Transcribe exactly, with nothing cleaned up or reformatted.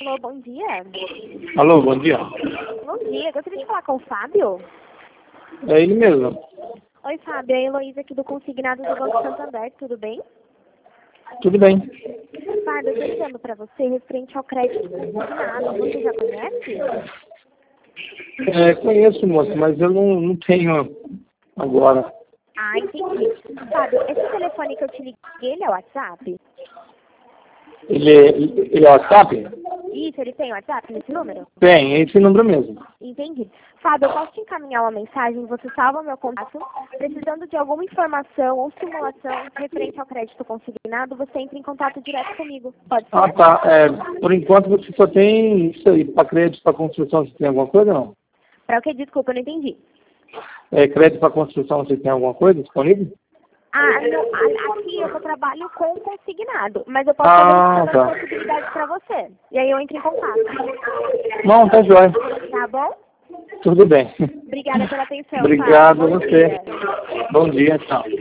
Alô, bom dia. Alô, bom dia. Bom dia, gostaria de falar com o Fábio? É ele mesmo. Oi, Fábio, é a Heloísa aqui do Consignado do Banco Santander, tudo bem? Tudo bem. Fábio, eu estou ligando para você referente ao crédito consignado, você já conhece? É, conheço, moço, mas eu não, não tenho agora. Ah, entendi. Fábio, esse telefone que eu te liguei, ele é o WhatsApp? Ele, é- ele é WhatsApp? Isso, ele tem WhatsApp nesse número? Tem, é esse número mesmo. Entendi. Fábio, eu posso te encaminhar uma mensagem, você salva meu contato, precisando de alguma informação ou simulação referente ao crédito consignado, você entra em contato direto comigo, pode ser? Ah, tá. É, por enquanto você só tem isso aí. Para crédito para construção você tem alguma coisa ou não? Para o que? Desculpa, eu não entendi. É, crédito para construção você tem alguma coisa disponível? Ah, não, a- aqui eu só trabalho com consignado, mas eu posso Ah, fazer todas tá. as possibilidades para você. E aí eu entro em contato. Não, tá jóia. Tá bom? Tudo bem. Obrigada pela atenção, Obrigado a Fábio. Bom você. dia. Bom dia, tchau.